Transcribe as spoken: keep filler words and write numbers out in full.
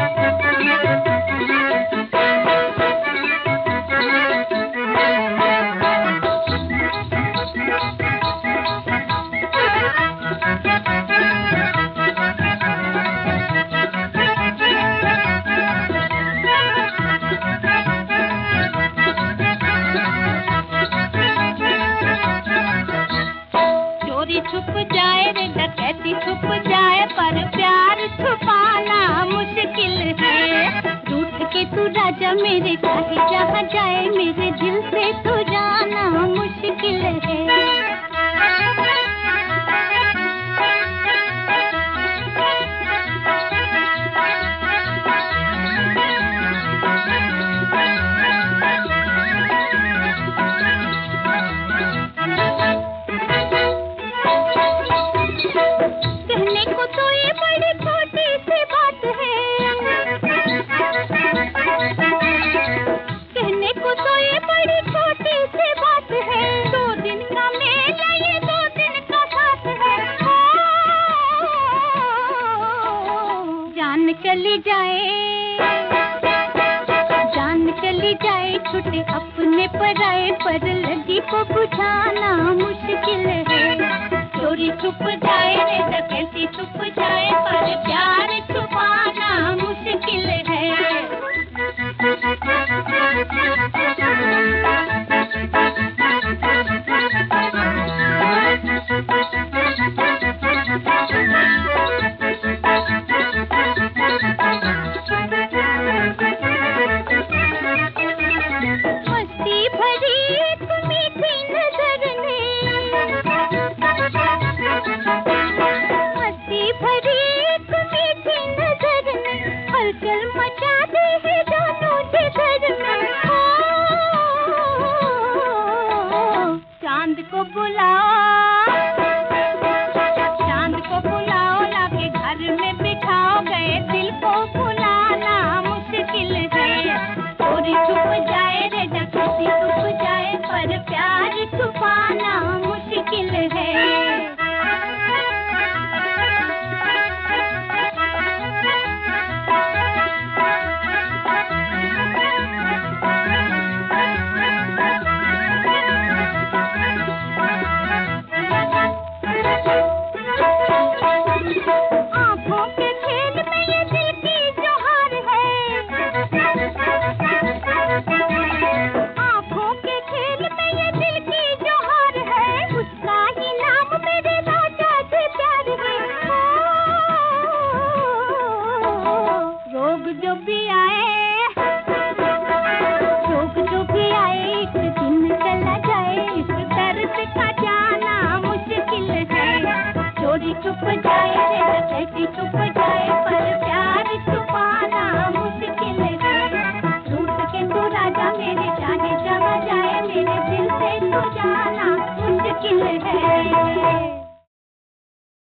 छुप जाए रे डकैती छुप जाए, पर प्यार छुपाना मुश्किल है। रूठ के तू राजा मेरे चाहे जहाँ जाए, मेरे दिल से तू जाना मुश्किल है। कहने को तो ये बड़ी छोटी सी बात है, कहने को तो ये बड़ी छोटी सी बात है। दो दिन का मेला ये दो दिन का साथ है। ओ, जान चली जाए, जान चली जाए, छूटे अपने पराए, पर लगी को बुझाना मुश्किल है। चोरी छुप जाए रे डकैती छुप जाए, पर प्यार छुपाना मुश्किल है। मस्ती भरी एक मीठी नजर ने, मस्ती भरी एक मीठी नजर ने, हलचल मचा दी है दोनों जिगर में। ओ, चांद को बुलाओ, चांद को बुलाओ, लाके घर में बिठाओ, गए दिल को बुलाना मुश्किल है। चोरी छुप जाए रे डकैती छुप जाए, पर प्यार छुपाना मुश्किल है। आँखों के खेल में ये दिल की जो हार है, आँखों के खेल में ये दिल की जो हार है, उसका ही नाम मेरे राजा से प्यार है। ओ, रोग जो भी आए, रोग जो भी आए, एक दिन चला जाए, इस दर्द का जाना मुश्किल है। चोरी छुप जाए रे डकैती छुप